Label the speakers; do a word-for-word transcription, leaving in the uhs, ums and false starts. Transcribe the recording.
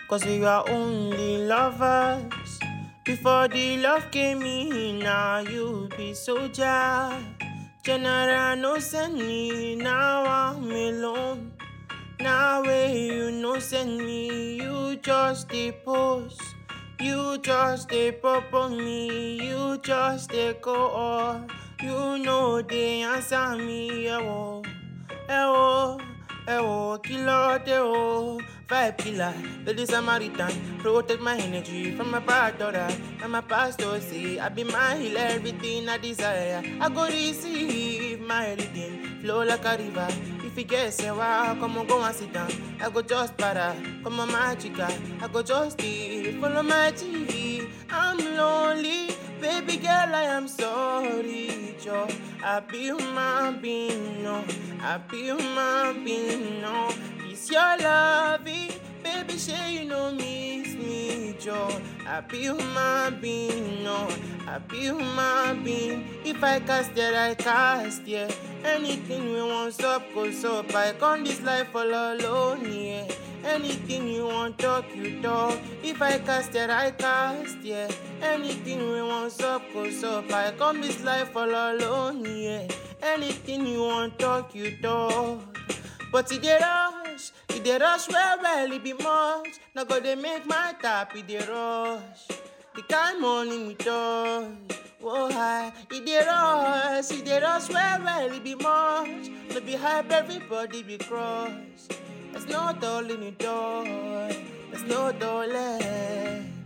Speaker 1: Cause we were only lovers. Before the love came in, now you be soldier. General no send me, now I'm alone. Now way you no send me, you just dey post. You just dey pop on me, you just dey go on. You know they answer me, ewo, ewo, ewo, killer, deo. Vibe killer, Lady Samaritan, protect my energy from my bad daughter. And my pastor say, I be my healer, everything I desire. I go receive my redeem, flow like a river. If you get say wow, come on, go and sit down. I go just para, come on, my chica. I go just stay, follow my G. I'm lonely, baby girl, I am sorry, Joe. I be human being, no. I be human being, no. It's your loving, baby, say you know miss me, Joe. I be human being, no. I be human being. If I cast it, I cast, yeah. Anything we want up, goes up. I come this life all alone, yeah. Anything you want talk, you talk. If I cast it, I cast, yeah. Anything we want up, goes up. I come this life all alone, yeah. Anything you want talk, you talk. But it dey rush, it dey rush well well, it be much. Now go dey make my tap, it dey rush. The kind morning we touch, oh hi. It dey rush, it dey rush well well, it be much. No be hype, everybody be cross. There's no dull in the door, there's no dull left.